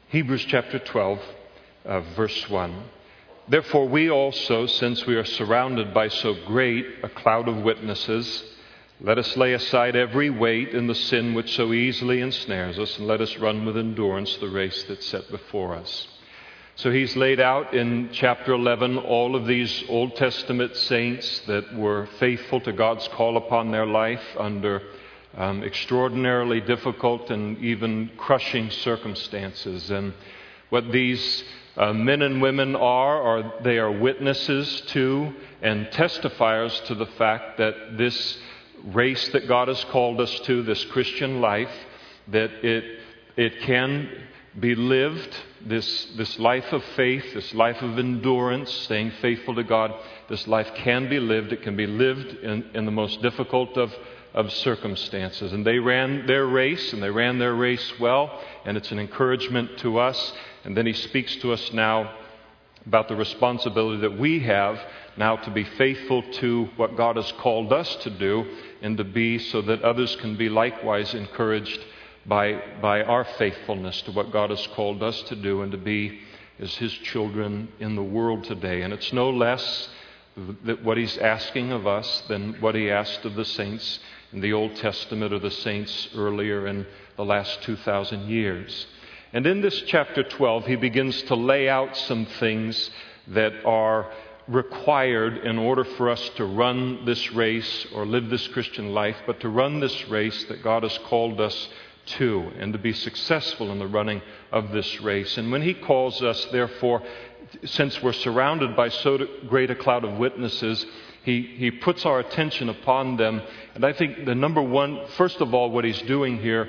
Hebrews chapter 12, verse 1. Therefore we also, since we are surrounded by so great a cloud of witnesses, let us lay aside every weight and the sin which so easily ensnares us, and let us run with endurance the race that's set before us. So he's laid out in chapter 11 all of these Old Testament saints that were faithful to God's call upon their life under extraordinarily difficult and even crushing circumstances. And what these men and women are they are witnesses to and testifiers to the fact that this race that God has called us to, this Christian life, that it can be lived, this life of faith, this life of endurance, staying faithful to God, this life can be lived. It can be lived in the most difficult of circumstances. And they ran their race, and they ran their race well, and it's an encouragement to us. And then he speaks to us now about the responsibility that we have now to be faithful to what God has called us to do, and to be so that others can be likewise encouraged by our faithfulness to what God has called us to do, and to be as His children in the world today. And it's no less that what He's asking of us than what He asked of the saints in the Old Testament, or the saints earlier in the last 2,000 years. And in this chapter 12, he begins to lay out some things that are required in order for us to run this race or live this Christian life, but to run this race that God has called us to, and to be successful in the running of this race. And when he calls us, therefore, since we're surrounded by so great a cloud of witnesses, he puts our attention upon them. And I think the number one, first of all, what he's doing here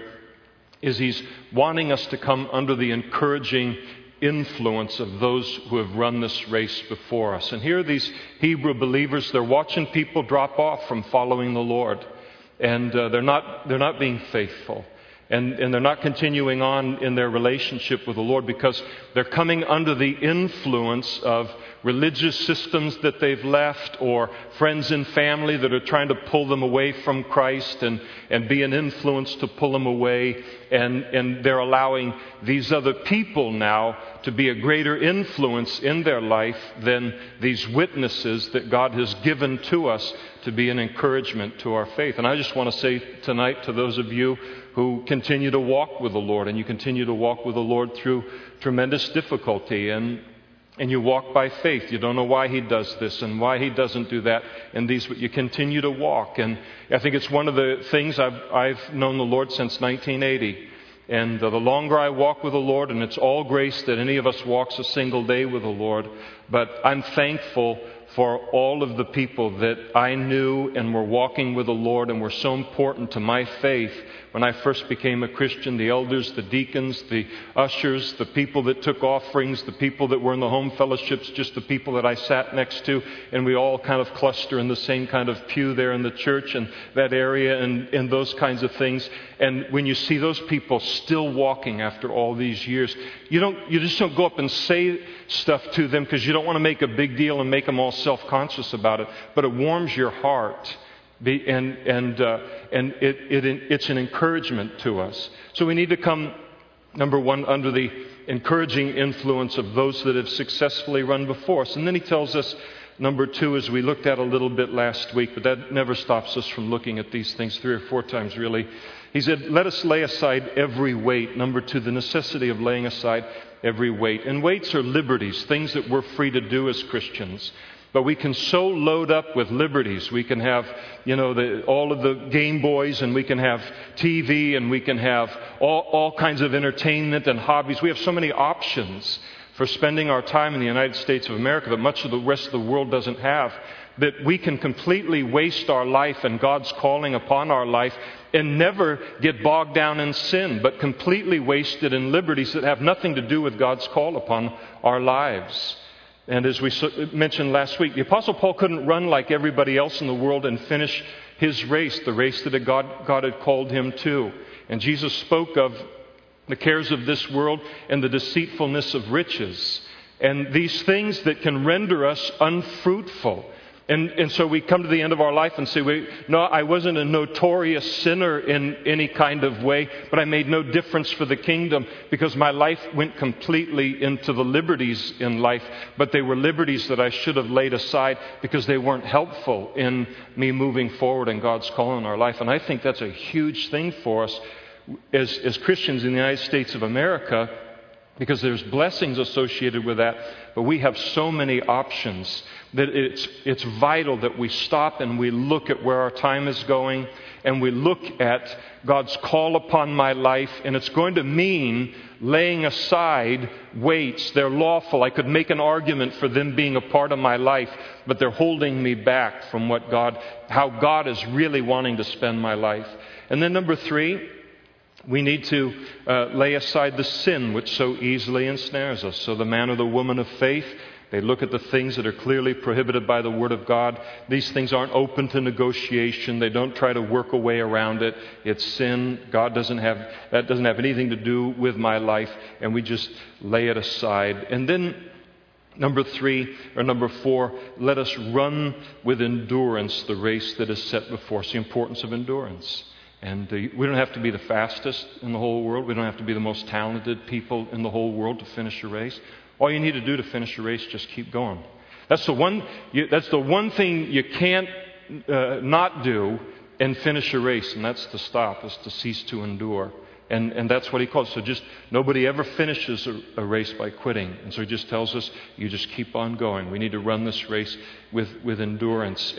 is he's wanting us to come under the encouraging influence of those who have run this race before us. And here are these Hebrew believers. They're watching people drop off from following the Lord, and they're not being faithful. And they're not continuing on in their relationship with the Lord because they're coming under the influence of religious systems that they've left, or friends and family that are trying to pull them away from Christ and be an influence to pull them away. And they're allowing these other people now to be a greater influence in their life than these witnesses that God has given to us to be an encouragement to our faith. And I just want to say tonight to those of you who continue to walk with the Lord, and you continue to walk with the Lord through tremendous difficulty, and you walk by faith. You don't know why He does this and why He doesn't do that, but you continue to walk. And I think it's one of the things I've known the Lord since 1980. And the longer I walk with the Lord, and it's all grace that any of us walks a single day with the Lord, but I'm thankful for all of the people that I knew and were walking with the Lord and were so important to my faith when I first became a Christian. The elders, the deacons, the ushers, the people that took offerings, the people that were in the home fellowships, just the people that I sat next to, and we all kind of cluster in the same kind of pew there in the church and that area and those kinds of things. And when you see those people still walking after all these years, you just don't go up and say stuff to them because you don't want to make a big deal and make them all self-conscious about it, but it warms your heart. It's an encouragement to us. So we need to come, number one, under the encouraging influence of those that have successfully run before us. And then he tells us, number two, as we looked at a little bit last week, but that never stops us from looking at these things 3 or 4 times really. He said, let us lay aside every weight. Number two, the necessity of laying aside every weight. And weights are liberties, things that we're free to do as Christians. But we can so load up with liberties. We can have, all of the Game Boys, and we can have TV, and we can have all kinds of entertainment and hobbies. We have so many options for spending our time in the United States of America that much of the rest of the world doesn't have, that we can completely waste our life and God's calling upon our life and never get bogged down in sin, but completely wasted in liberties that have nothing to do with God's call upon our lives. And as we mentioned last week, the Apostle Paul couldn't run like everybody else in the world and finish his race, the race that God had called him to. And Jesus spoke of the cares of this world and the deceitfulness of riches, and these things that can render us unfruitful. And so we come to the end of our life and say, no, I wasn't a notorious sinner in any kind of way, but I made no difference for the kingdom because my life went completely into the liberties in life, but they were liberties that I should have laid aside because they weren't helpful in me moving forward in God's call in our life. And I think that's a huge thing for us as Christians in the United States of America, because there's blessings associated with that, but we have so many options that it's vital that we stop and we look at where our time is going, and we look at God's call upon my life, and it's going to mean laying aside weights. They're lawful. I could make an argument for them being a part of my life, but they're holding me back from how God is really wanting to spend my life. And then number 3, we need to lay aside the sin which so easily ensnares us. So the man or the woman of faith, they look at the things that are clearly prohibited by the Word of God. These things aren't open to negotiation. They don't try to work a way around it. It's sin. That doesn't have anything to do with my life, and we just lay it aside. And then number 4, let us run with endurance the race that is set before us. The importance of endurance. And we don't have to be the fastest in the whole world. We don't have to be the most talented people in the whole world to finish a race. All you need to do to finish a race, just keep going. That's the one thing you can't not do and finish a race, and that's to stop, is to cease to endure. And that's what he calls. So just nobody ever finishes a race by quitting. And so he just tells us, you just keep on going. We need to run this race with endurance.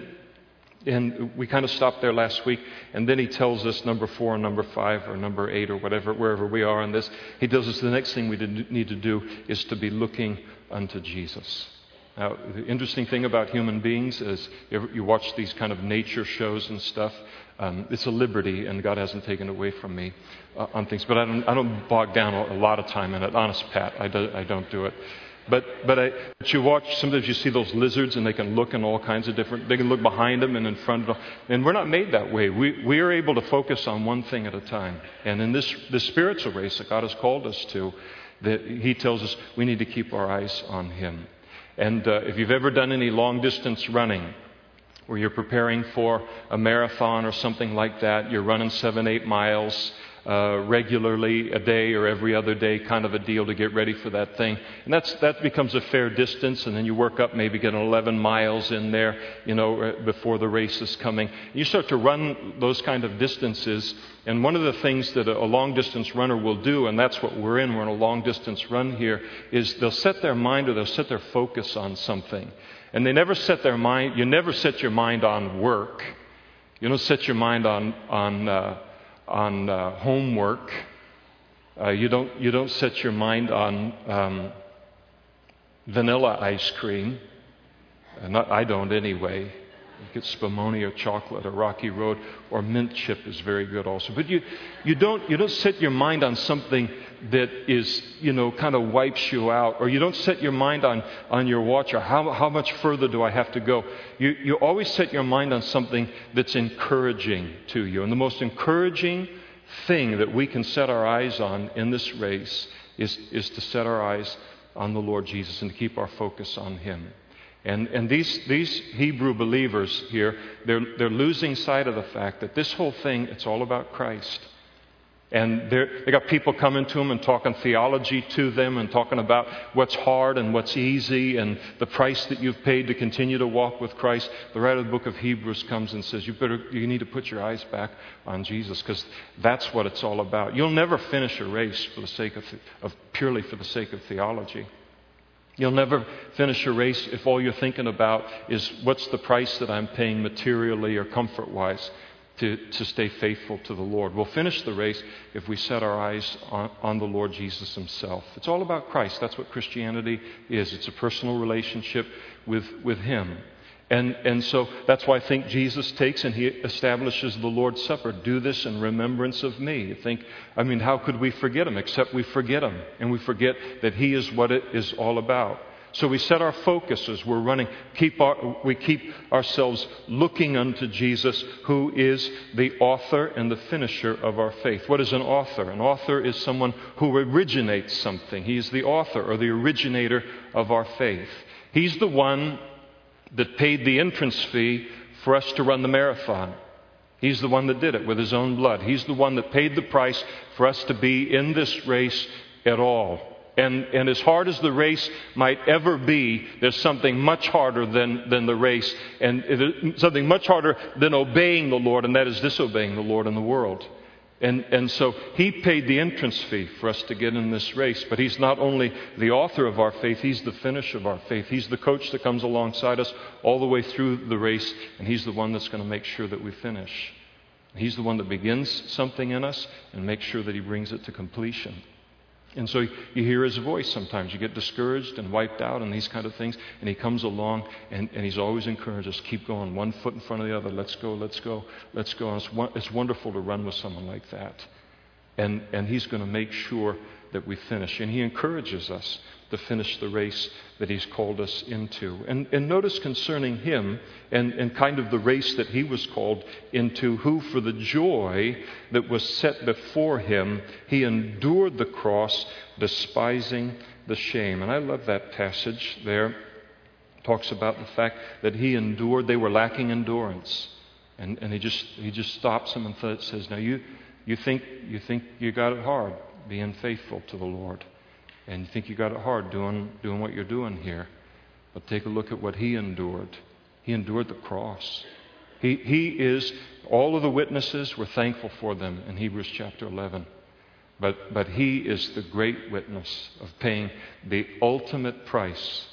And we kind of stopped there last week, and then he tells us number 4 and number 5 or number 8 or whatever, wherever we are in this, he tells us the next thing we need to do is to be looking unto Jesus. Now, the interesting thing about human beings is you watch these kind of nature shows and stuff. It's a liberty, and God hasn't taken it away from me on things. But I don't bog down a lot of time in it. Honest, Pat, I don't do it. But you watch, sometimes you see those lizards and they can look in all kinds of they can look behind them and in front of them. And we're not made that way. We are able to focus on one thing at a time. And in this spiritual race that God has called us to, that he tells us we need to keep our eyes on him. And if you've ever done any long distance running, where you're preparing for a marathon or something like that, you're running 7-8 miles, regularly a day or every other day kind of a deal to get ready for that thing. And that becomes a fair distance, and then you work up, maybe get 11 miles in there, before the race is coming. You start to run those kind of distances, and one of the things that a long distance runner will do, and that's what we're in a long distance run here, is they'll set their mind or they'll set their focus on something. And they never set their mind, you never set your mind on work. You don't set your mind on homework. You don't set your mind on vanilla ice cream. I don't anyway. You get Spumoni or chocolate or Rocky Road, or mint chip is very good also. But you don't set your mind on something that is kind of wipes you out, or you don't set your mind on your watch or how much further do I have to go. You always set your mind on something that's encouraging to you, and the most encouraging thing that we can set our eyes on in this race is to set our eyes on the Lord Jesus and to keep our focus on him. And these Hebrew believers here, they're losing sight of the fact that this whole thing, it's all about Christ. And they got people coming to them and talking theology to them and talking about what's hard and what's easy and the price that you've paid to continue to walk with Christ. The writer of the book of Hebrews comes and says, you need to put your eyes back on Jesus, because that's what it's all about. You'll never finish a race for the sake purely for the sake of theology. You'll never finish a race if all you're thinking about is what's the price that I'm paying materially or comfort-wise to stay faithful to the Lord. We'll finish the race if we set our eyes on the Lord Jesus himself. It's all about Christ. That's what Christianity is. It's a personal relationship with him. And so that's why I think Jesus takes and he establishes the Lord's Supper. Do this in remembrance of me. You think, how could we forget him? Except we forget him. And we forget that he is what it is all about. So we set our focus as we're running. We keep ourselves looking unto Jesus, who is the author and the finisher of our faith. What is an author? An author is someone who originates something. He is the author or the originator of our faith. He's the one that paid the entrance fee for us to run the marathon. He's the one that did it with His own blood. He's the one that paid the price for us to be in this race at all. And as hard as the race might ever be, there's something much harder than the race, and something much harder than obeying the Lord, and that is disobeying the Lord in the world. And so He paid the entrance fee for us to get in this race. But He's not only the author of our faith, He's the finish of our faith. He's the coach that comes alongside us all the way through the race, and He's the one that's going to make sure that we finish. He's the one that begins something in us and makes sure that He brings it to completion. And so you hear His voice sometimes. You get discouraged and wiped out and these kind of things. And He comes along and He's always encouraged us, keep going, one foot in front of the other. Let's go, let's go, let's go. And it's wonderful to run with someone like that. And He's going to make sure that we finish. And He encourages us to finish the race that He's called us into. And notice concerning Him and kind of the race that He was called into, who for the joy that was set before Him, He endured the cross, despising the shame. And I love that passage there. It talks about the fact that He endured. They were lacking endurance. And He just stops them and says, now you think you got it hard being faithful to the Lord. And you think you got it hard doing what you're doing here. But take a look at what He endured. He endured the cross. He is, all of the witnesses were thankful for them in Hebrews chapter 11. But He is the great witness of paying the ultimate price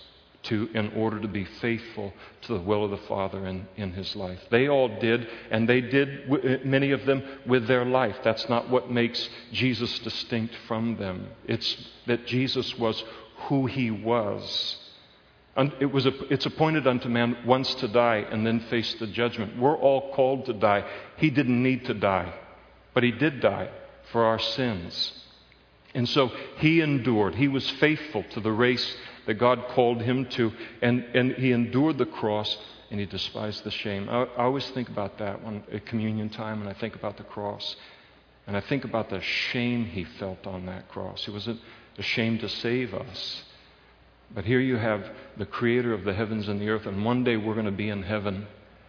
in order to be faithful to the will of the Father in His life. They all did, and they did, many of them, with their life. That's not what makes Jesus distinct from them. It's that Jesus was who He was. And it's appointed unto man once to die and then face the judgment. We're all called to die. He didn't need to die, but He did die for our sins. And so He endured. He was faithful to the race that God called Him to, and He endured the cross, and He despised the shame. I always think about that at communion time, and I think about the cross, and I think about the shame He felt on that cross. He wasn't ashamed to save us. But here you have the Creator of the heavens and the earth, and one day we're going to be in heaven,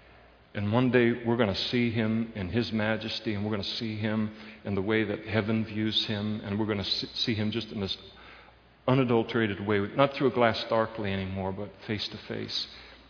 and one day we're going to see Him in His majesty, and we're going to see Him in the way that heaven views Him, and we're going to see Him just in this unadulterated way, not through a glass darkly anymore, but face to face.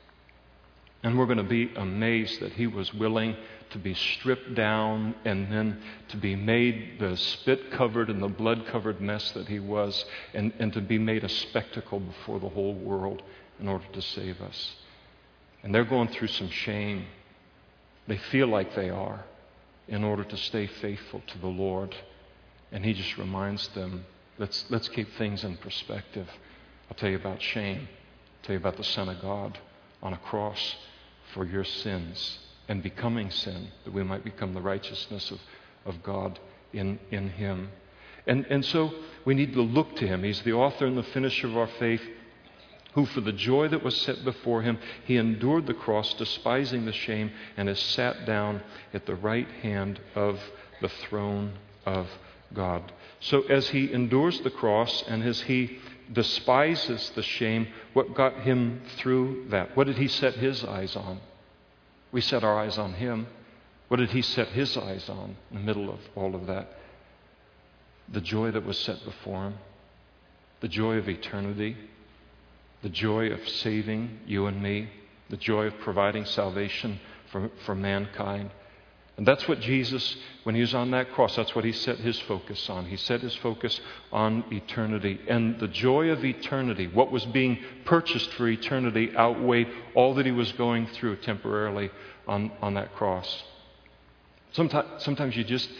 And we're going to be amazed that He was willing to be stripped down and then to be made the spit-covered and the blood-covered mess that He was, and to be made a spectacle before the whole world in order to save us. And they're going through some shame. They feel like they are, in order to stay faithful to the Lord. And He just reminds them, let's keep things in perspective. I'll tell you about shame. I'll tell you about the Son of God on a cross for your sins and becoming sin, that we might become the righteousness of God in Him. And so we need to look to Him. He's the author and the finisher of our faith, who for the joy that was set before Him, He endured the cross, despising the shame, and has sat down at the right hand of the throne of God. So as He endures the cross and as He despises the shame, what got Him through that? What did He set His eyes on? We set our eyes on Him. What did He set His eyes on in the middle of all of that? The joy that was set before Him. The joy of eternity. The joy of saving you and me. The joy of providing salvation for mankind. And that's what Jesus, when He was on that cross, that's what He set His focus on. He set His focus on eternity. And the joy of eternity, what was being purchased for eternity, outweighed all that He was going through temporarily on that cross. Sometimes you just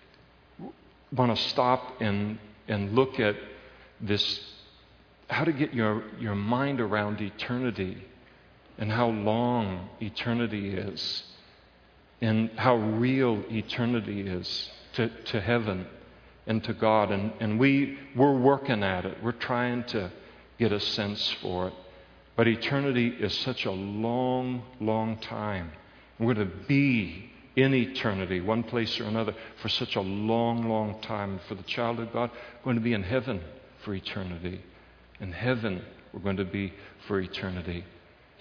want to stop and look at this, how to get your mind around eternity and how long eternity is. And how real eternity is to heaven and to God. And we're working at it. We're trying to get a sense for it. But eternity is such a long, long time. We're going to be in eternity, one place or another, for such a long, long time. For the child of God, we're going to be in heaven for eternity. In heaven, we're going to be for eternity.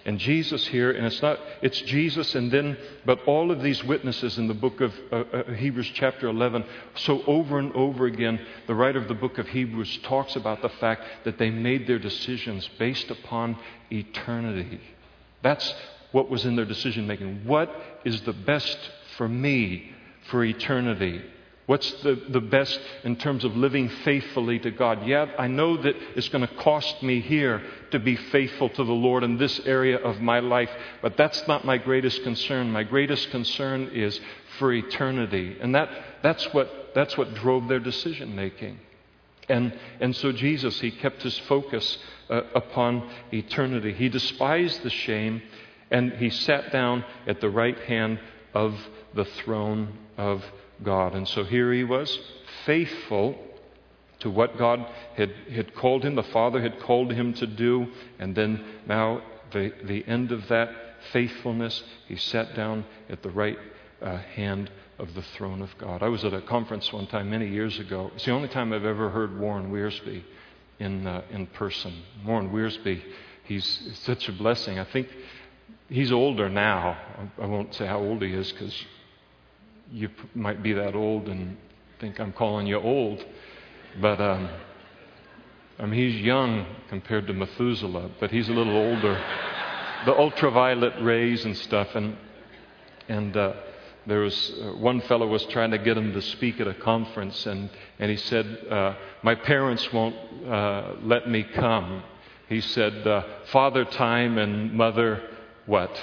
And Jesus here, and it's Jesus and then, but all of these witnesses in the book of Hebrews chapter 11, so over and over again, the writer of the book of Hebrews talks about the fact that they made their decisions based upon eternity. That's what was in their decision making. What is the best for me for eternity? What's the best in terms of living faithfully to God? Yeah, I know that it's going to cost me here to be faithful to the Lord in this area of my life, but that's not my greatest concern. My greatest concern is for eternity. And that's what drove their decision making. And so Jesus, he kept his focus upon eternity. He despised the shame, and he sat down at the right hand of the throne of God. And so here he was, faithful to what God had called him, the Father had called him to do. And then now the end of that faithfulness, he sat down at the right hand of the throne of God. I was at a conference one time many years ago. It's the only time I've ever heard Warren Wiersbe in person. Warren Wiersbe, he's such a blessing. I think he's older now. I won't say how old he is because you might be that old and think I'm calling you old. But he's young compared to Methuselah, but he's a little older. The ultraviolet rays and stuff. And there was one fellow was trying to get him to speak at a conference, and he said, my parents won't let me come. He said, Father Time and Mother what?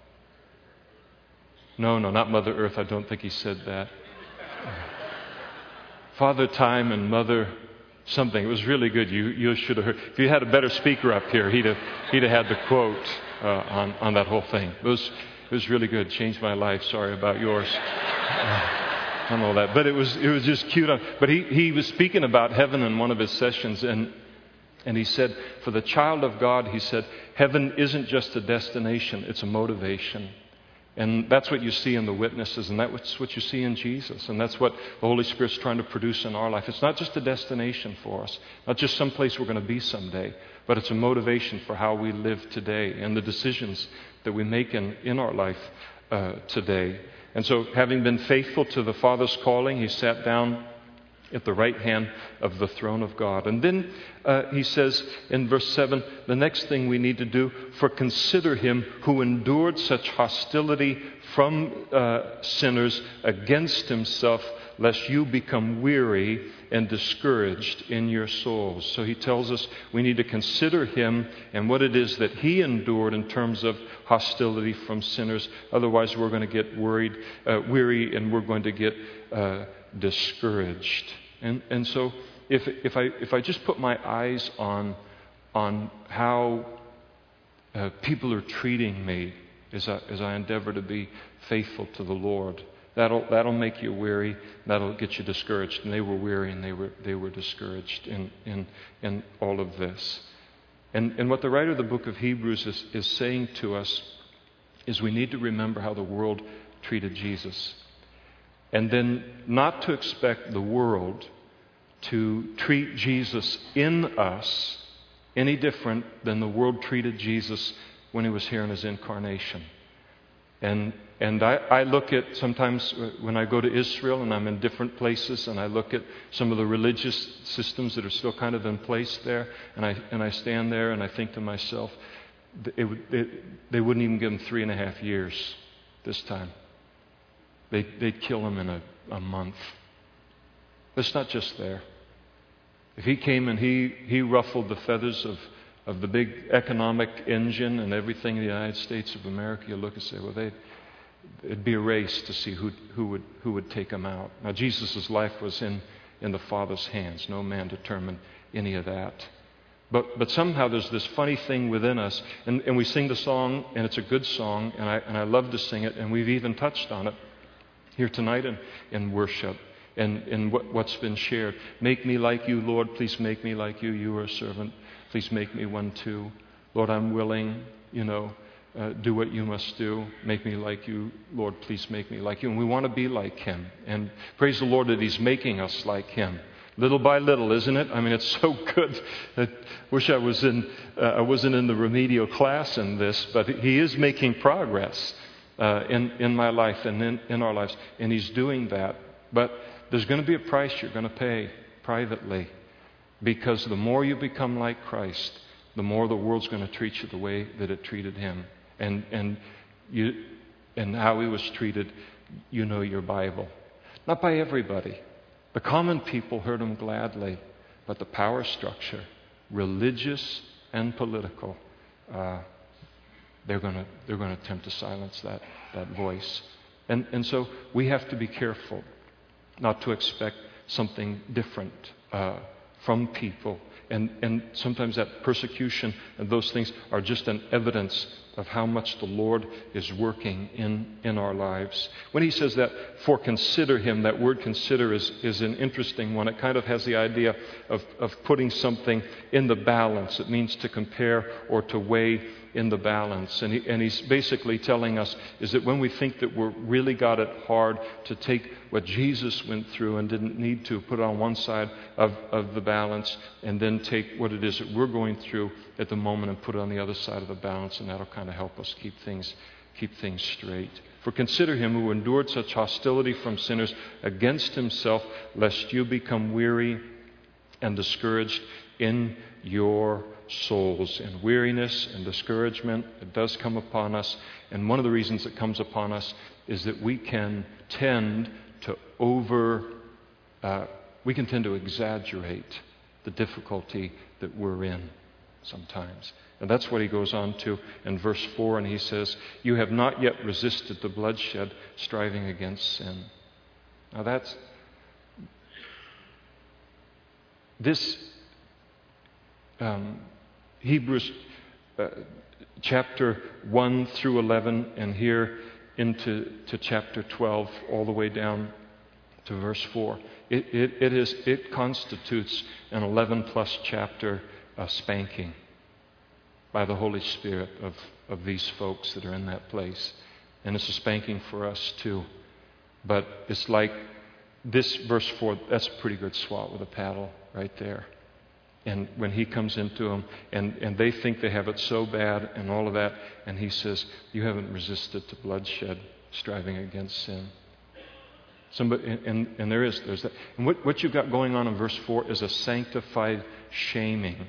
No, not Mother Earth. I don't think he said that. Father Time and Mother something. It was really good. You should have heard. If you had a better speaker up here, he'd have had the quote on that whole thing. It was really good. Changed my life. Sorry about yours. And all that. But it was just cute. But he was speaking about heaven in one of his sessions, and he said, for the child of God, he said, heaven isn't just a destination, it's a motivation. And that's what you see in the witnesses, and that's what you see in Jesus. And that's what the Holy Spirit's trying to produce in our life. It's not just a destination for us, not just some place we're going to be someday, but it's a motivation for how we live today and the decisions that we make in our life today. And so, having been faithful to the Father's calling, he sat down at the right hand of the throne of God. And then he says in verse 7, the next thing we need to do, for consider him who endured such hostility from sinners against himself, lest you become weary and discouraged in your souls. So he tells us we need to consider him and what it is that he endured in terms of hostility from sinners. Otherwise, we're going to get weary, and we're going to get discouraged. And so if I just put my eyes on how people are treating me as I endeavor to be faithful to the Lord, that'll make you weary, that'll get you discouraged. And they were weary and they were discouraged in all of this. And what the writer of the book of Hebrews is saying to us is we need to remember how the world treated Jesus. And then not to expect the world to treat Jesus in us any different than the world treated Jesus when he was here in his incarnation. And I look at sometimes when I go to Israel and I'm in different places and I look at some of the religious systems that are still kind of in place there, and I stand there and I think to myself, they wouldn't even give him 3.5 years this time. They'd kill him in a month. It's not just there. If he came and he ruffled the feathers of the big economic engine and everything in the United States of America, you look and say, well, it'd be a race to see who would take him out. Now, Jesus' life was in the Father's hands. No man determined any of that. But somehow there's this funny thing within us, and we sing the song, and it's a good song, and I love to sing it, and we've even touched on it here tonight in worship and what's been shared. Make me like you, Lord. Please make me like you. You are a servant. Please make me one too. Lord, I'm willing, do what you must do. Make me like you, Lord. Please make me like you. And we want to be like him. And praise the Lord that he's making us like him. Little by little, isn't it? I mean, it's so good. I wish I wasn't in the remedial class in this, but he is making progress in my life and in our lives, and he's doing that. But there's going to be a price you're going to pay privately, because the more you become like Christ, the more the world's going to treat you the way that it treated him, and how he was treated. You know your Bible, not by everybody. The common people heard him gladly, but the power structure, religious and political, they're going to attempt to silence that voice. And so we have to be careful not to expect something different from people. And sometimes that persecution and those things are just an evidence of how much the Lord is working in our lives. When he says that, for consider him, that word consider is an interesting one. It kind of has the idea of putting something in the balance. It means to compare or to weigh in the balance. And he's basically telling us is that when we think that we're really got it hard, to take what Jesus went through and didn't need to, put it on one side of the balance, and then take what it is that we're going through at the moment and put it on the other side of the balance, and that'll kind of help us keep things straight. For consider him who endured such hostility from sinners against himself, lest you become weary and discouraged in your souls. And weariness and discouragement, it does come upon us. And one of the reasons it comes upon us is that we can tend to exaggerate the difficulty that we're in sometimes. And that's what he goes on to in verse 4, and he says, you have not yet resisted the bloodshed, striving against sin. Now this Hebrews chapter 1 through 11, and here into chapter 12, all the way down to verse 4. It constitutes an 11-plus chapter spanking by the Holy Spirit of these folks that are in that place. And it's a spanking for us too. But it's like this verse 4, that's a pretty good swat with a paddle right there. And when he comes into them, and they think they have it so bad and all of that, and he says, you haven't resisted to bloodshed, striving against sin. Somebody, and there's that. And what you've got going on in verse 4 is a sanctified shaming.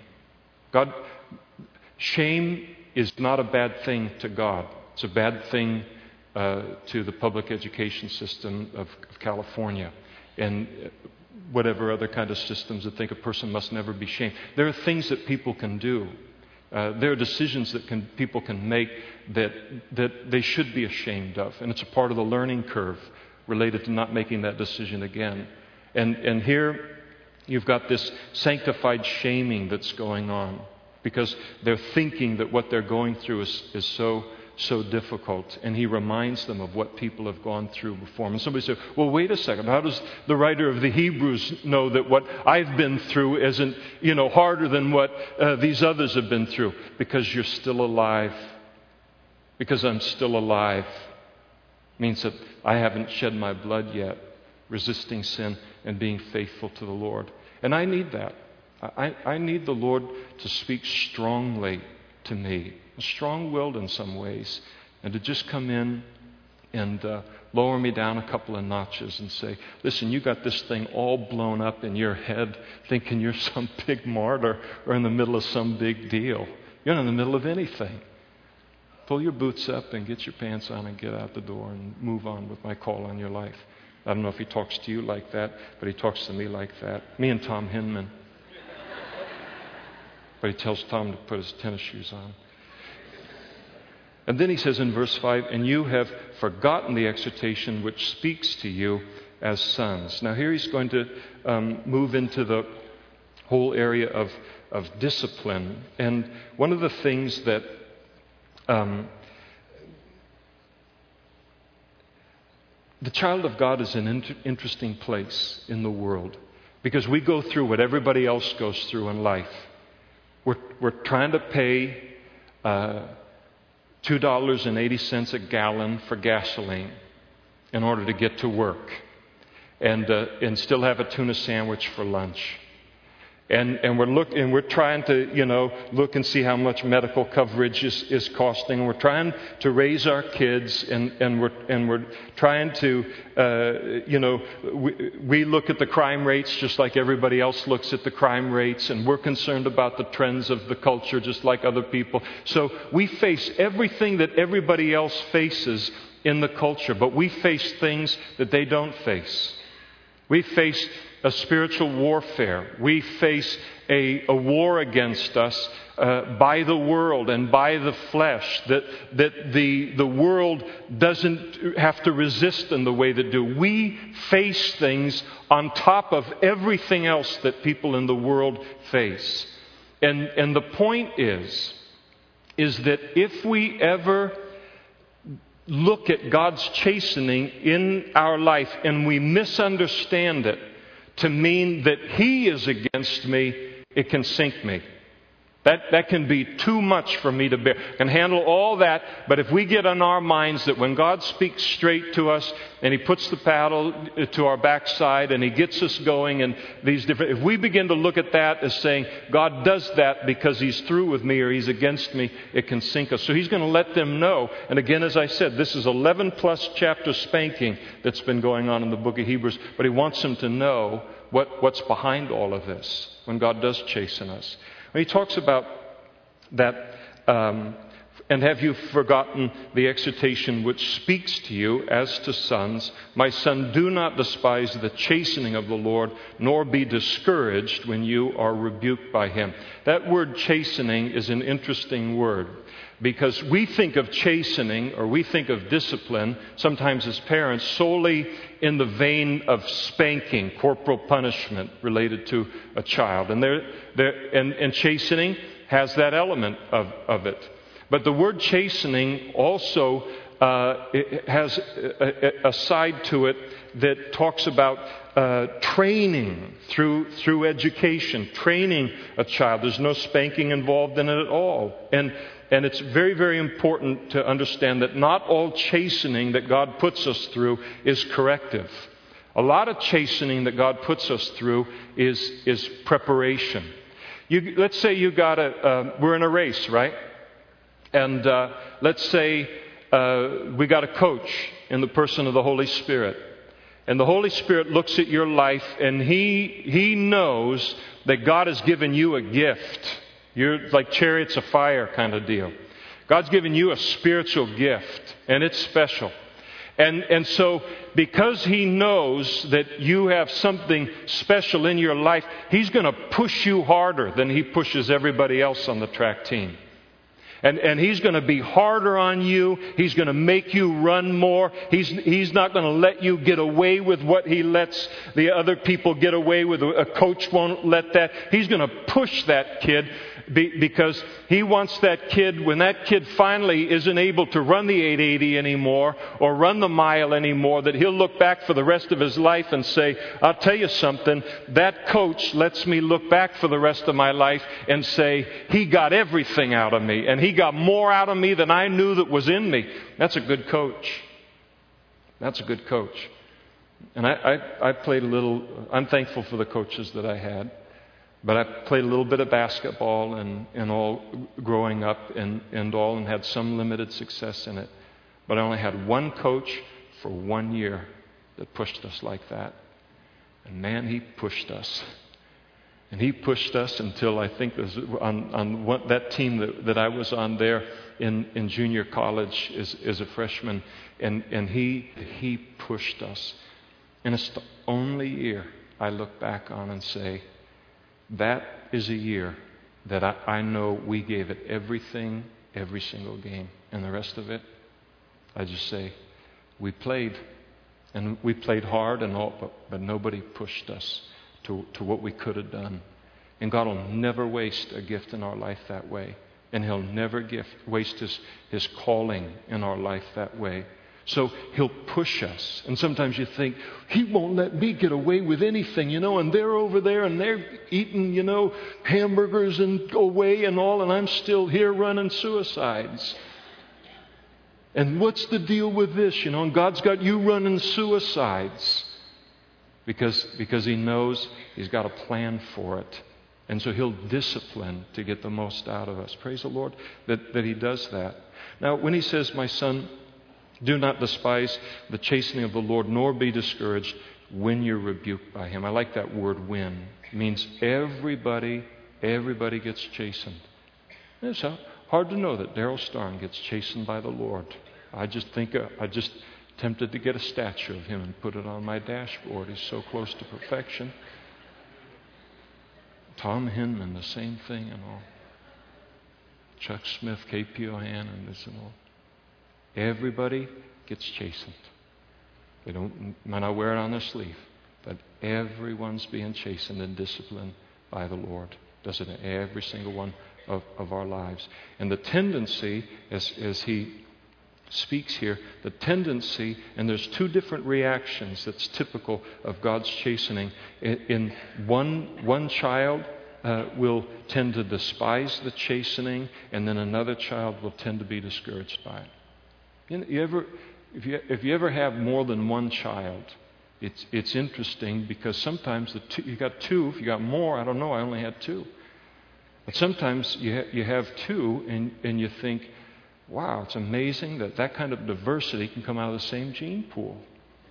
Shame is not a bad thing to God. It's a bad thing to the public education system of California and whatever other kind of systems that think a person must never be shamed. There are things that people can do. There are decisions that people can make that they should be ashamed of. And it's a part of the learning curve related to not making that decision again. And here you've got this sanctified shaming that's going on because they're thinking that what they're going through is so difficult. And he reminds them of what people have gone through before. And somebody said, well, wait a second. How does the writer of the Hebrews know that what I've been through isn't, harder than what these others have been through? Because you're still alive. Because I'm still alive. Means that I haven't shed my blood yet, resisting sin and being faithful to the Lord. And I need that. I need the Lord to speak strongly to me, strong-willed in some ways, and to just come in and lower me down a couple of notches and say, listen, you got this thing all blown up in your head thinking you're some big martyr or in the middle of some big deal. You're not in the middle of anything. Pull your boots up and get your pants on and get out the door and move on with my call on your life. I don't know if he talks to you like that, but he talks to me like that. Me and Tom Hinman. But he tells Tom to put his tennis shoes on. And then he says in verse 5, and you have forgotten the exhortation which speaks to you as sons. Now here he's going to move into the whole area of discipline. And one of the things that the child of God is an interesting place in the world because we go through what everybody else goes through in life. We're trying to pay $2.80 a gallon for gasoline in order to get to work. and still have a tuna sandwich for lunch. And we're trying to, look and see how much medical coverage is costing. We're trying to raise our kids, and we're trying to, we look at the crime rates just like everybody else looks at the crime rates, and we're concerned about the trends of the culture just like other people. So we face everything that everybody else faces in the culture, but we face things that they don't face. We face a spiritual warfare. We face a war against us by the world and by the flesh that the world doesn't have to resist in the way that do. We face things on top of everything else that people in the world face. And the point is that if we ever look at God's chastening in our life and we misunderstand it to mean that He is against me, it can sink me. That can be too much for me to bear. I can handle all that, but if we get on our minds that when God speaks straight to us and He puts the paddle to our backside and He gets us going and if we begin to look at that as saying, God does that because He's through with me or He's against me, it can sink us. So He's going to let them know. And again, as I said, this is 11 plus chapter spanking that's been going on in the book of Hebrews, but He wants them to know what's behind all of this when God does chasten us. When He talks about that, and have you forgotten the exhortation which speaks to you as to sons? My son, do not despise the chastening of the Lord, nor be discouraged when you are rebuked by Him. That word chastening is an interesting word, because we think of chastening or we think of discipline, sometimes as parents, solely in the vein of spanking, corporal punishment related to a child. And chastening has that element of it. But the word chastening also it has a side to it that talks about training through education, training a child. There's no spanking involved in it at all. And it's very, very important to understand that not all chastening that God puts us through is corrective. A lot of chastening that God puts us through is preparation. Let's say we're in a race, right? And let's say we got a coach in the person of the Holy Spirit. And the Holy Spirit looks at your life and He knows that God has given you a gift. You're like chariots of fire kind of deal. God's given you a spiritual gift, and it's special. And so because He knows that you have something special in your life, He's going to push you harder than He pushes everybody else on the track team. And He's going to be harder on you. He's going to make you run more. He's not going to let you get away with what He lets the other people get away with. A coach won't let that. He's going to push that kid because He wants that kid, when that kid finally isn't able to run the 880 anymore or run the mile anymore, that he'll look back for the rest of his life and say, I'll tell you something, that coach lets me look back for the rest of my life and say, he got everything out of me, and he got more out of me than I knew that was in me. That's a good coach. That's a good coach. And I played a little, I'm thankful for the coaches that I had. But I played a little bit of basketball and all growing up and had some limited success in it. But I only had one coach for 1 year that pushed us like that. And man, he pushed us. And he pushed us until I think it was on that team that I was on there in junior college as a freshman. And he pushed us. And it's the only year I look back on and say, that is a year that I know we gave it everything, every single game. And the rest of it, I just say, we played. And we played hard and all, but nobody pushed us to what we could have done. And God will never waste a gift in our life that way. And He'll never waste His calling in our life that way. So He'll push us. And sometimes you think, He won't let me get away with anything, and they're over there and they're eating, hamburgers and away and all, and I'm still here running suicides. And what's the deal with this, and God's got you running suicides. because he knows he's got a plan for it. And so he'll discipline to get the most out of us. Praise the Lord that he does that. Now, when he says, my son, do not despise the chastening of the Lord, nor be discouraged when you're rebuked by him. I like that word, when. It means everybody gets chastened. It's hard to know that Daryl Starn gets chastened by the Lord. I just tempted to get a statue of him and put it on my dashboard. He's so close to perfection. Tom Hinman, the same thing and all. Chuck Smith, K.P. O'Hannon, this and all. Everybody gets chastened. They might not wear it on their sleeve, but everyone's being chastened and disciplined by the Lord. Does it in every single one of our lives. And the tendency, as he speaks here, the tendency, and there's two different reactions that's typical of God's chastening. In one child will tend to despise the chastening, and then another child will tend to be discouraged by it. If you ever have more than one child, it's interesting because sometimes you got two. If you got more, I don't know. I only had two. But sometimes you have two, and you think, wow, it's amazing that kind of diversity can come out of the same gene pool.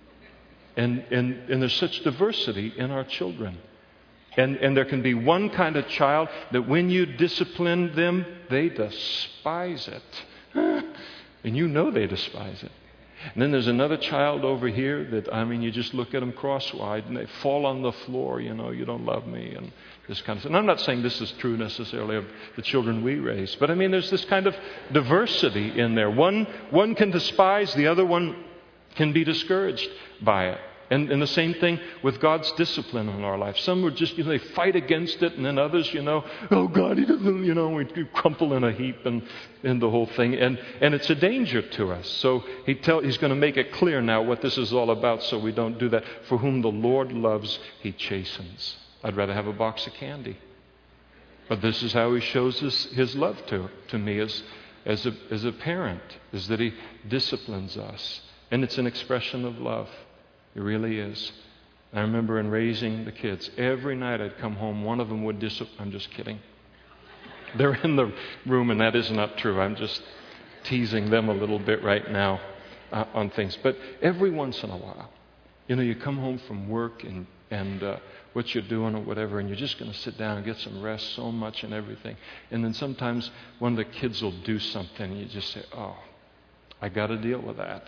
And there's such diversity in our children. And there can be one kind of child that when you discipline them, they despise it. And you know they despise it. And then there's another child over here that, you just look at them cross-eyed and they fall on the floor, you don't love me, and this kind of stuff. And I'm not saying this is true necessarily of the children we raise, but there's this kind of diversity in there. One can despise, the other one can be discouraged by it. And the same thing with God's discipline in our life. Some are just, they fight against it, and then others, oh God, he doesn't, we crumple in a heap and the whole thing. And it's a danger to us. So he's going to make it clear now what this is all about so we don't do that. For whom the Lord loves, he chastens. I'd rather have a box of candy. But this is how he shows his love to me as a parent, is that he disciplines us. And it's an expression of love. It really is. I remember in raising the kids, every night I'd come home, one of them would I'm just kidding. They're in the room, and that is not true. I'm just teasing them a little bit right now on things. But every once in a while, you come home from work and what you're doing or whatever, and you're just going to sit down and get some rest so much and everything. And then sometimes one of the kids will do something, and you just say, oh, I got to deal with that.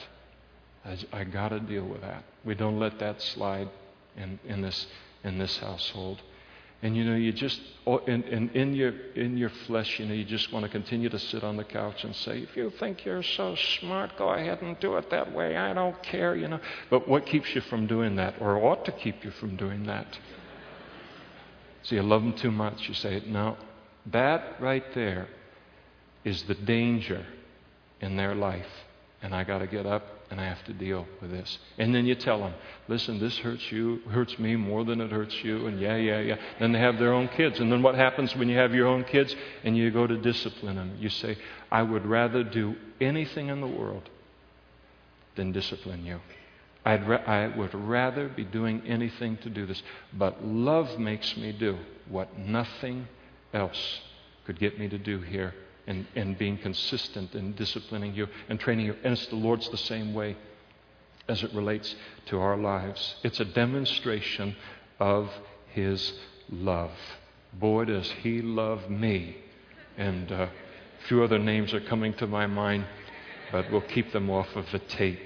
I got to deal with that. We don't let that slide in this household. And you just in your flesh, you just want to continue to sit on the couch and say, if you think you're so smart, go ahead and do it that way. I don't care, But what keeps you from doing that, or ought to keep you from doing that? So you love them too much. You say, no, that right there is the danger in their life, and I got to get up. And I have to deal with this. And then you tell them, listen, this hurts me more than it hurts you. And yeah. Then they have their own kids. And then what happens when you have your own kids and you go to discipline them? You say, I would rather do anything in the world than discipline you. I would rather be doing anything to do this. But love makes me do what nothing else could get me to do here. And being consistent in disciplining you and training you. And it's the Lord's the same way as it relates to our lives. It's a demonstration of his love. Boy, does he love me. And a few other names are coming to my mind, but we'll keep them off of the tape.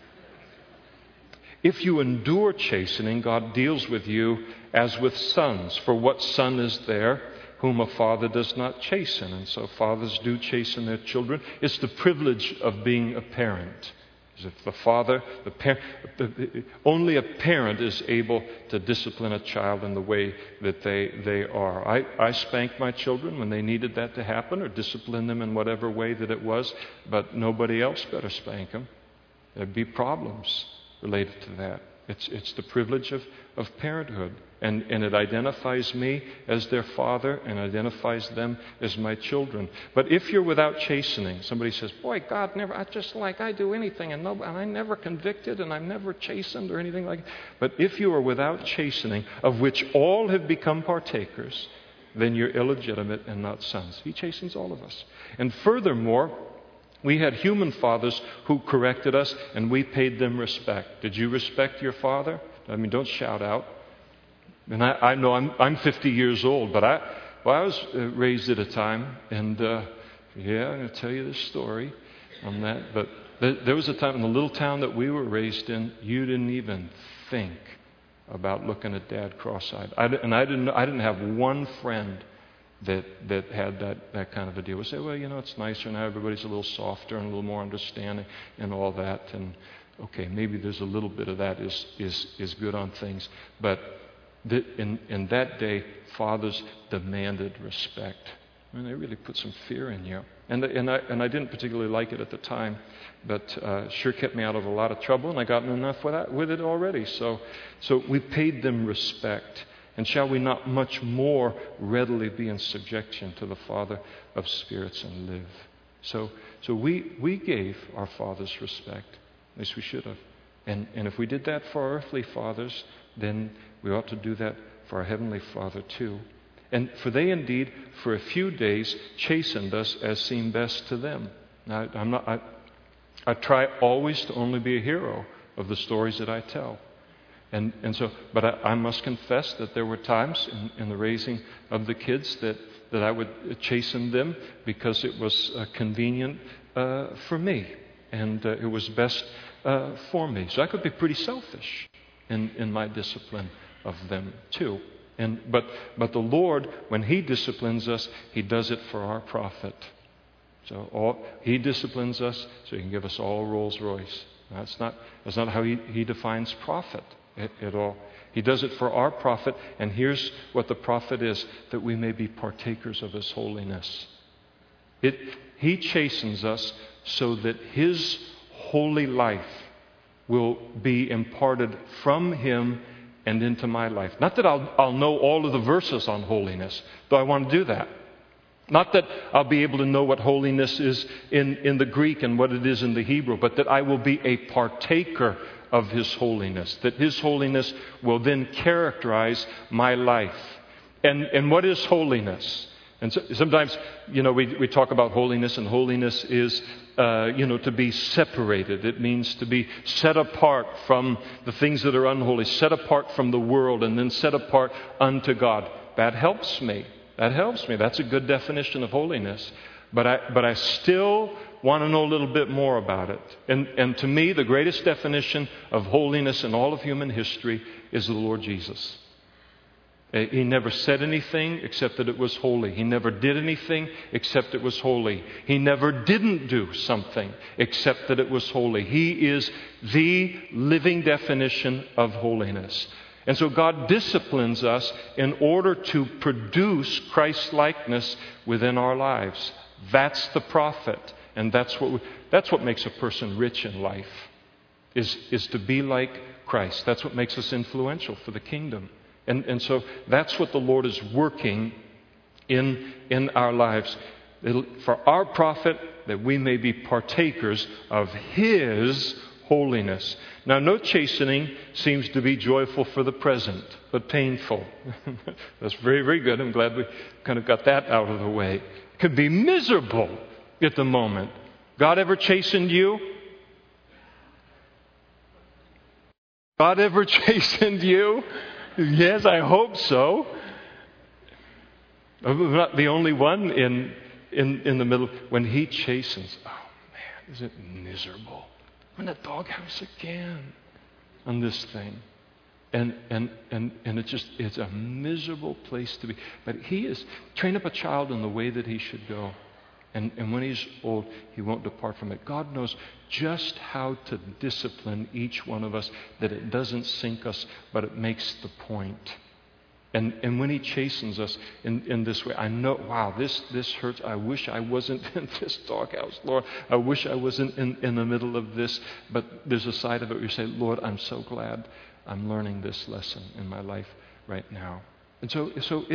If you endure chastening, God deals with you as with sons. For what son is there whom a father does not chasten? And so fathers do chasten their children. It's the privilege of being a parent. If only a parent is able to discipline a child in the way that they are. I spanked my children when they needed that to happen, or disciplined them in whatever way that it was, but nobody else better spank them. There'd be problems related to that. It's the privilege of parenthood. And it identifies me as their father and identifies them as my children. But if you're without chastening, somebody says, boy, God never, I do anything and I'm never convicted and I'm never chastened or anything like that. But if you are without chastening, of which all have become partakers, then you're illegitimate and not sons. He chastens all of us. And furthermore, we had human fathers who corrected us, and we paid them respect. Did you respect your father? I mean, don't shout out. And I know I'm 50 years old, but I was raised at a time, and I'm going to tell you this story on that. But there was a time in the little town that we were raised in, you didn't even think about looking at Dad cross-eyed. I didn't have one friend that had that kind of a deal. We say, well, it's nicer now. Everybody's a little softer and a little more understanding and all that. And okay, maybe there's a little bit of that is good on things. But in that day, fathers demanded respect. I mean, they really put some fear in you. And I didn't particularly like it at the time, but sure kept me out of a lot of trouble, and I got enough with it already. So we paid them respect. And shall we not much more readily be in subjection to the Father of spirits and live? So we gave our fathers respect. At least we should have. And if we did that for our earthly fathers, then we ought to do that for our heavenly Father too. And for they indeed, for a few days, chastened us as seemed best to them. Now, I try always to only be a hero of the stories that I tell. But I must confess that there were times in the raising of the kids that I would chasten them because it was convenient for me, and it was best for me. So I could be pretty selfish in my discipline of them too. But the Lord, when He disciplines us, He does it for our profit. So He disciplines us so He can give us all Rolls Royce. That's not how He defines profit at all. He does it for our profit, and here's what the profit is, that we may be partakers of His holiness. He chastens us so that His holy life will be imparted from Him and into my life. Not that I'll know all of the verses on holiness, though I want to do that. Not that I'll be able to know what holiness is in the Greek and what it is in the Hebrew, but that I will be a partaker of His holiness, that His holiness will then characterize my life. And what is holiness? And so, sometimes, we talk about holiness, and holiness is, to be separated. It means to be set apart from the things that are unholy, set apart from the world, and then set apart unto God. That helps me. That's a good definition of holiness. But I still want to know a little bit more about it. And to me, the greatest definition of holiness in all of human history is the Lord Jesus. He never said anything except that it was holy. He never did anything except it was holy. He never didn't do something except that it was holy. He is the living definition of holiness. And so God disciplines us in order to produce Christ-likeness within our lives. That's the profit. And that's what makes a person rich in life, is to be like Christ. That's what makes us influential for the kingdom. And so that's what the Lord is working in our lives. For our profit, that we may be partakers of His holiness. Now, no chastening seems to be joyful for the present, but painful. That's very, very good. I'm glad we kind of got that out of the way. It can be miserable at the moment. God ever chastened you? God ever chastened you? Yes, I hope so. I'm not the only one in the middle. When He chastens, oh man, is it miserable. I'm in the doghouse again on this thing. And it's a miserable place to be. But He is train up a child in the way that he should go. And when he's old, he won't depart from it. God knows just how to discipline each one of us, that it doesn't sink us, but it makes the point. And when He chastens us in this way, I know, wow, this hurts. I wish I wasn't in this doghouse, Lord. I wish I wasn't in the middle of this. But there's a side of it where you say, Lord, I'm so glad I'm learning this lesson in my life right now. And so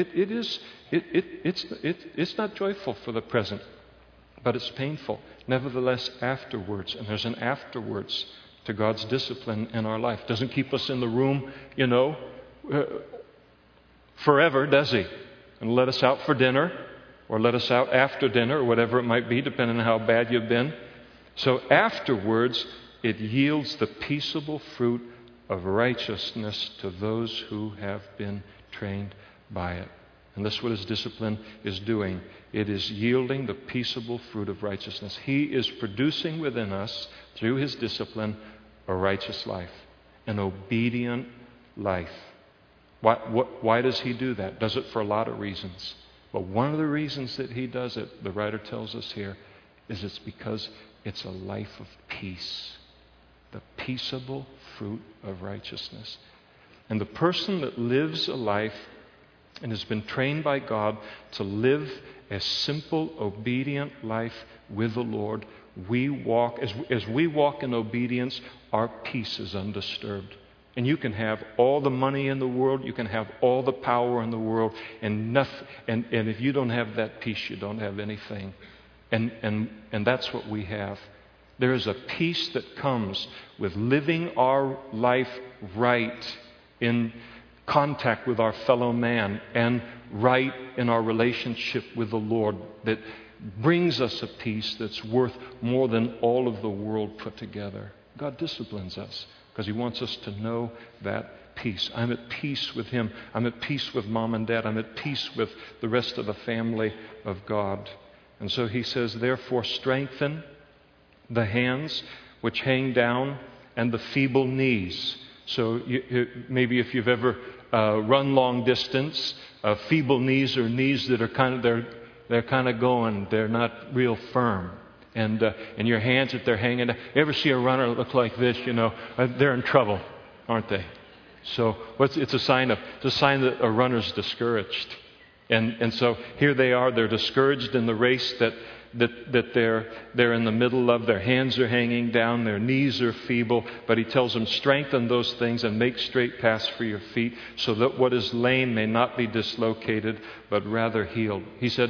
it's not joyful for the present, but it's painful. Nevertheless, afterwards, and there's an afterwards to God's discipline in our life. Doesn't keep us in the room, forever, does He? And let us out for dinner, or let us out after dinner, or whatever it might be, depending on how bad you've been. So afterwards, it yields the peaceable fruit of righteousness to those who have been trained by it. And that's what His discipline is doing. It is yielding the peaceable fruit of righteousness. He is producing within us, through His discipline, a righteous life, an obedient life. Why does He do that? Does it for a lot of reasons. But one of the reasons that He does it, the writer tells us here, is it's because it's a life of peace. The peaceable fruit of righteousness. And the person that lives a life and has been trained by God to live a simple, obedient life with the Lord, we walk, as we walk in obedience, our peace is undisturbed. And you can have all the money in the world, you can have all the power in the world, and if you don't have that peace, you don't have anything. And that's what we have. There is a peace that comes with living our life right in contact with our fellow man and right in our relationship with the Lord that brings us a peace that's worth more than all of the world put together. God disciplines us because He wants us to know that peace. I'm at peace with Him. I'm at peace with mom and dad. I'm at peace with the rest of the family of God. And so He says, therefore, strengthen the hands which hang down and the feeble knees. So maybe if you've ever run long distance, feeble knees are knees that are they're kind of going, they're not real firm. And your hands that they're hanging down. You ever see a runner look like this? They're in trouble, aren't they? So it's a sign that a runner's discouraged. And so here they are. They're discouraged in the race that they're in the middle of. Their hands are hanging down, their knees are feeble, but He tells them, strengthen those things and make straight paths for your feet, so that what is lame may not be dislocated, but rather healed. He said,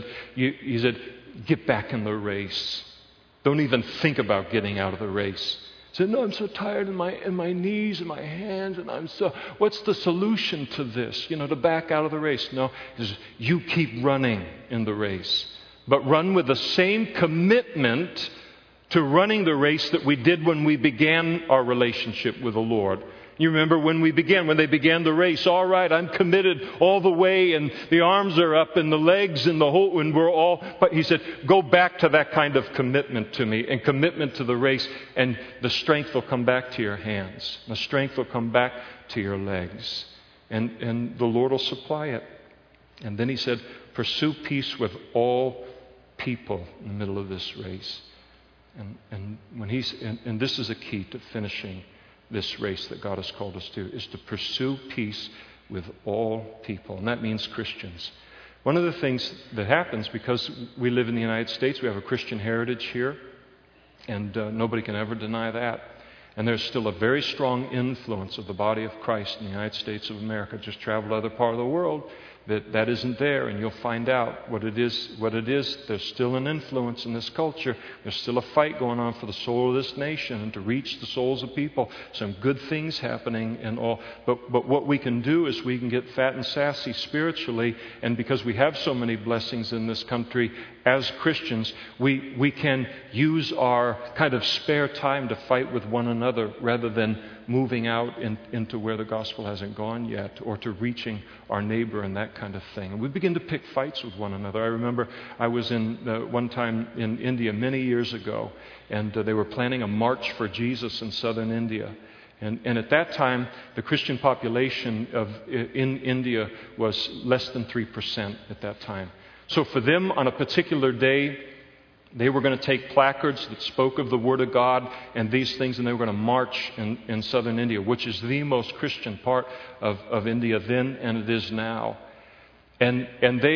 get back in the race. Don't even think about getting out of the race. He said, no, I'm so tired in my knees and my hands, and what's the solution to this? To back out of the race. No, he says, you keep running in the race. But run with the same commitment to running the race that we did when we began our relationship with the Lord. You remember when they began the race, all right, I'm committed all the way, and the arms are up and the legs and the whole, and but He said, go back to that kind of commitment to me and commitment to the race, and the strength will come back to your hands. The strength will come back to your legs. And the Lord will supply it. And then He said, pursue peace with all people in the middle of this race. And this is a key to finishing this race that God has called us to, is to pursue peace with all people. And that means Christians. One of the things that happens, because we live in the United States, we have a Christian heritage here, and nobody can ever deny that. And there's still a very strong influence of the body of Christ in the United States of America. Just travel to other part of the world, that isn't there, and you'll find out what it is. There's still an influence in this culture. There's still a fight going on for the soul of this nation and to reach the souls of people. Some good things happening and all. But what we can do is we can get fat and sassy spiritually, and because we have so many blessings in this country, as Christians, we can use our kind of spare time to fight with one another rather than moving out into where the gospel hasn't gone yet, or to reaching our neighbor and that kind of thing. And we begin to pick fights with one another. I remember I was one time in India many years ago, and they were planning a march for Jesus in southern India. And at that time, the Christian population in India was less than 3% at that time. So for them, on a particular day, they were going to take placards that spoke of the Word of God and these things, and they were going to march in southern India, which is the most Christian part of India then, and it is now. And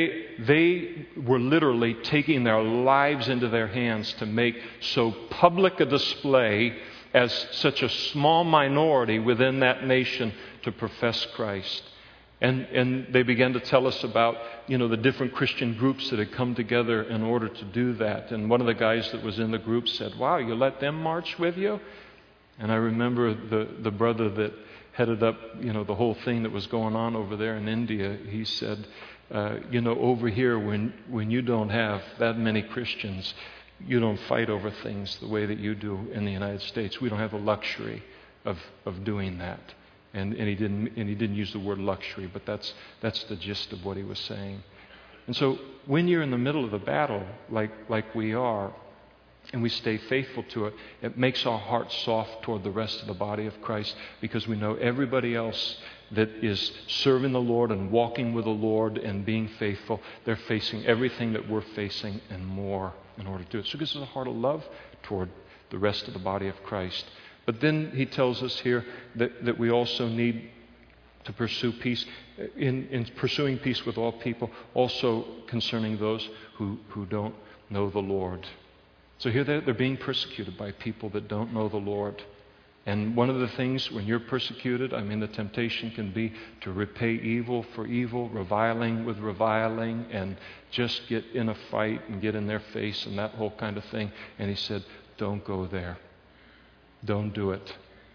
they were literally taking their lives into their hands to make so public a display as such a small minority within that nation to profess Christ. And they began to tell us about, the different Christian groups that had come together in order to do that. And one of the guys that was in the group said, "Wow, you let them march with you?" And I remember the brother that headed up, the whole thing that was going on over there in India. He said, over here, when you don't have that many Christians, you don't fight over things the way that you do in the United States. We don't have the luxury of doing that. And he didn't use the word luxury, but that's the gist of what he was saying. And so when you're in the middle of the battle, like we are, and we stay faithful to it, it makes our hearts soft toward the rest of the body of Christ, because we know everybody else that is serving the Lord and walking with the Lord and being faithful, they're facing everything that we're facing and more in order to do it. So it gives us a heart of love toward the rest of the body of Christ. But then he tells us here that we also need to pursue peace. In pursuing peace with all people, also concerning those who don't know the Lord. So here they're being persecuted by people that don't know the Lord. And one of the things when you're persecuted, the temptation can be to repay evil for evil, reviling with reviling, and just get in a fight and get in their face and that whole kind of thing. And he said, don't go there. Don't do it.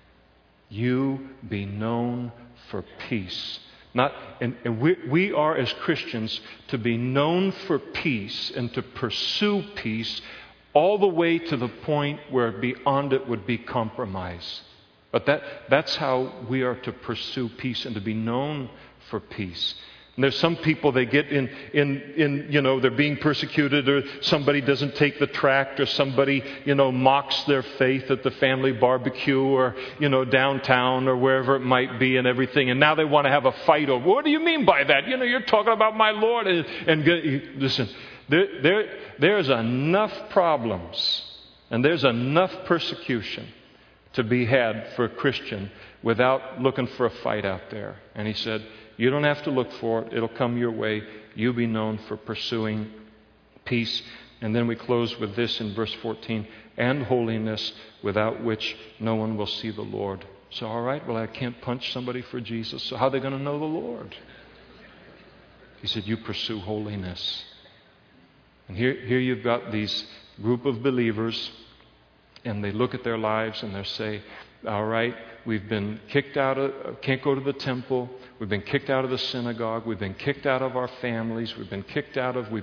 You be known for peace. We are as Christians to be known for peace and to pursue peace all the way to the point where beyond it would be compromise. But that's how we are to pursue peace and to be known for peace. And there's some people, they get in they're being persecuted, or somebody doesn't take the tract, or somebody, mocks their faith at the family barbecue, or, downtown, or wherever it might be and everything. And now they want to have a fight over, what do you mean by that? You're talking about my Lord. Listen, there's enough problems and there's enough persecution to be had for a Christian without looking for a fight out there. And he said, you don't have to look for it. It'll come your way. You be known for pursuing peace. And then we close with this in verse 14, and holiness, without which no one will see the Lord. So, all right, well, I can't punch somebody for Jesus. So how are they going to know the Lord? He said, you pursue holiness. And here you've got these group of believers, and they look at their lives and they say, all right, we've been kicked out of, can't go to the temple. We've been kicked out of the synagogue. We've been kicked out of our families. We've been kicked out of.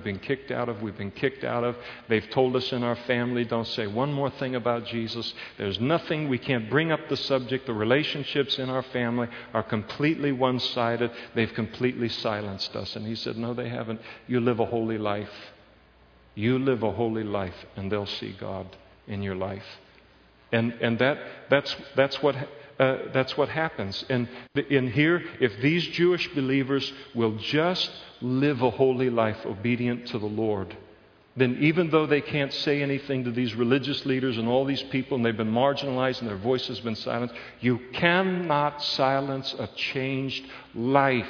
They've told us in our family, don't say one more thing about Jesus. There's nothing. We can't bring up the subject. The relationships in our family are completely one-sided. They've completely silenced us. And he said, no, they haven't. You live a holy life. You live a holy life, and they'll see God in your life. And that's what happens. And in here, if these Jewish believers will just live a holy life obedient to the Lord, then even though they can't say anything to these religious leaders and all these people, and they've been marginalized and their voice has been silenced, you cannot silence a changed life.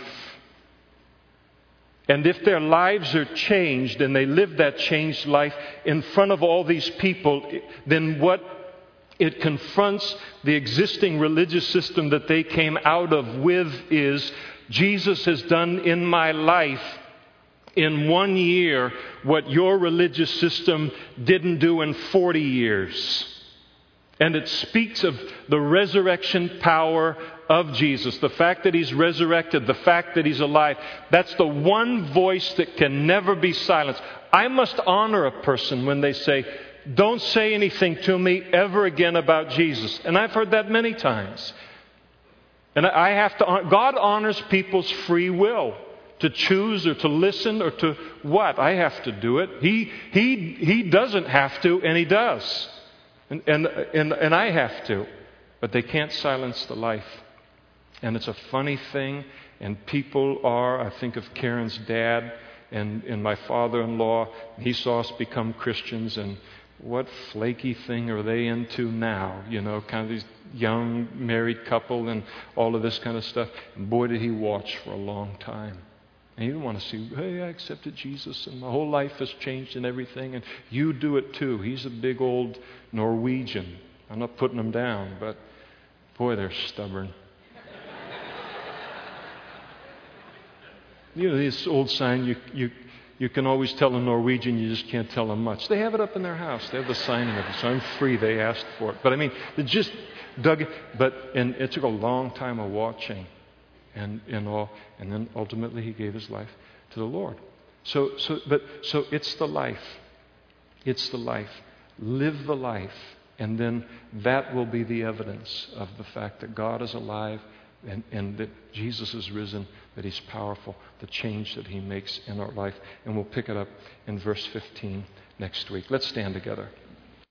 And if their lives are changed and they live that changed life in front of all these people, then what it confronts the existing religious system that they came out of with is, Jesus has done in my life in 1 year what your religious system didn't do in 40 years. And it speaks of the resurrection power of Jesus. The fact that He's resurrected, the fact that He's alive. That's the one voice that can never be silenced. I must honor a person when they say, don't say anything to me ever again about Jesus. And I've heard that many times. And I have to honor, God honors people's free will to choose or to listen or to what? I have to do it. He doesn't have to, and He does. And I have to. But they can't silence the life. And it's a funny thing. And people are, I think of Karen's dad and my father-in-law. He saw us become Christians, and what flaky thing are they into now? Kind of these young married couple and all of this kind of stuff. And boy, did he watch for a long time. And he didn't want to see, hey, I accepted Jesus and my whole life has changed and everything. And you do it too. He's a big old Norwegian. I'm not putting them down, but boy, they're stubborn. You know, this old sign, you can always tell a Norwegian, you just can't tell them much. They have it up in their house. They have the sign and everything. So I'm free. They asked for it. But I mean, they just dug it. And it took a long time of watching and all. And then ultimately he gave his life to the Lord. So it's the life. It's the life. Live the life. And then that will be the evidence of the fact that God is alive and that Jesus is risen, that He's powerful, the change that He makes in our life. And we'll pick it up in verse 15 next week. Let's stand together.